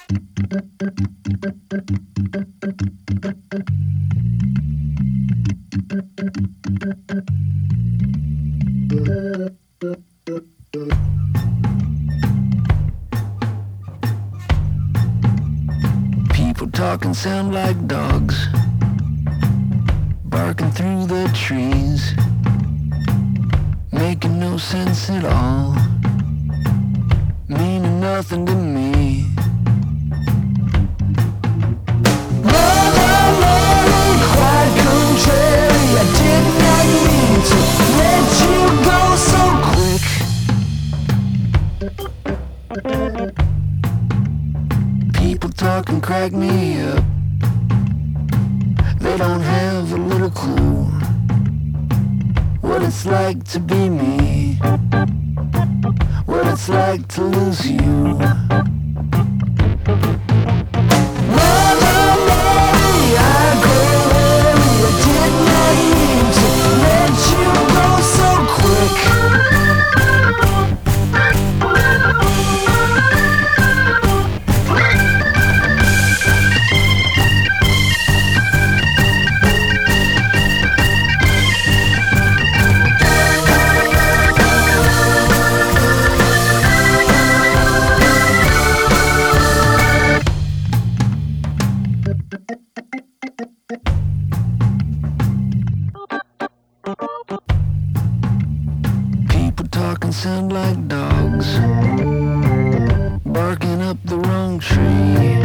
People talking sound like dogs, barking through the trees, making no sense at all, meaning nothing to me. Quite contrary, I did not mean to let you go so quick. People talking crack me up. They don't have a little clue what it's like to be me, what it's like to lose you. People talking sound like dogs, barking up the wrong tree.